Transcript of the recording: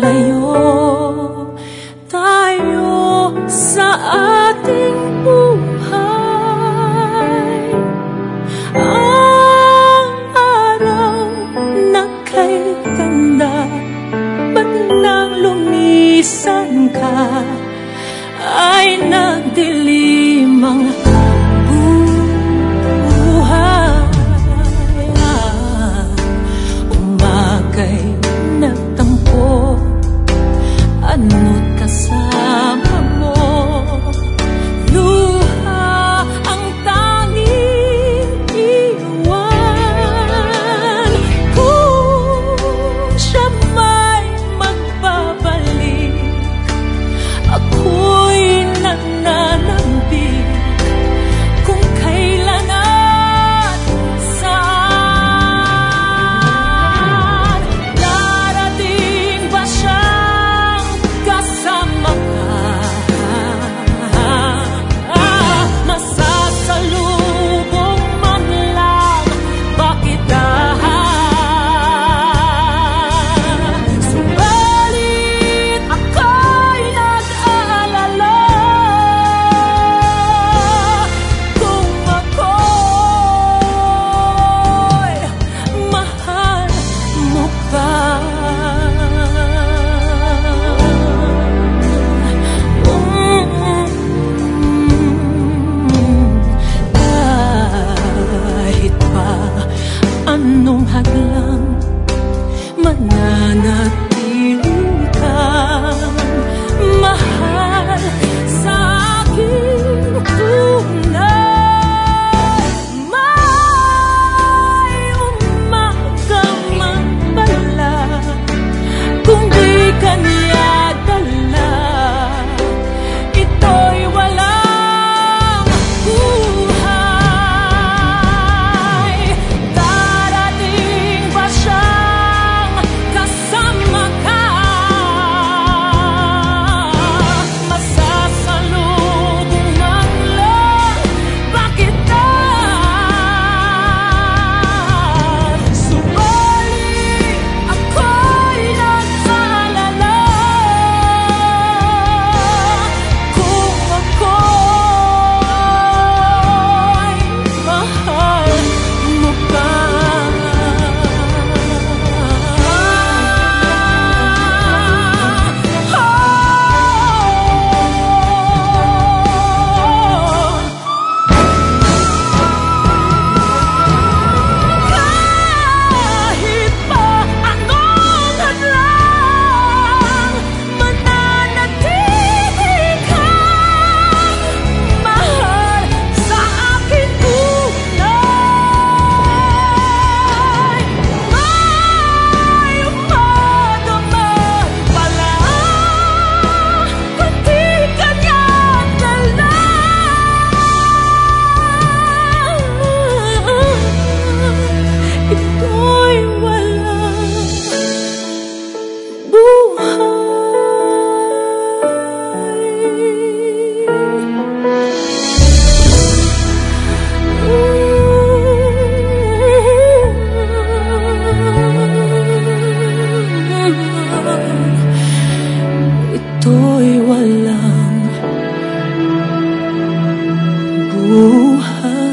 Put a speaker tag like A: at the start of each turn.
A: Malayo tayo sa ating buhay. Ang araw na kay ganda, ba't nang lumisan ka ay nagdilim ang buhay. Umagay nagtampo, ano't kasama mo. Luha ang tanging iwan. Kung siya may magbabalik, ako'y nananambik kung kailan at saan. Darating ba siyang kasama ka? Masasalubong man lang ba kita? Subalit ako'y nag-aalala kung ako'y mahal mo pa. Kahit pa anong hadlang, mananatili kang mahal sa aking tunay. May umaga man pala, kung di ka niya dala, ito'y walang buhay. Darating ba siyang kasama ka? Masasalubong man lang ba kita? Subalit ako'y nag-aalala kung ako'y mahal mo pa. Kahit pa anong hadlang, mananatili kang mahal sa akin tunay. May umaga man pala, kung di ka niya dala, ito'y walang buhay. Ito'y walang buhay.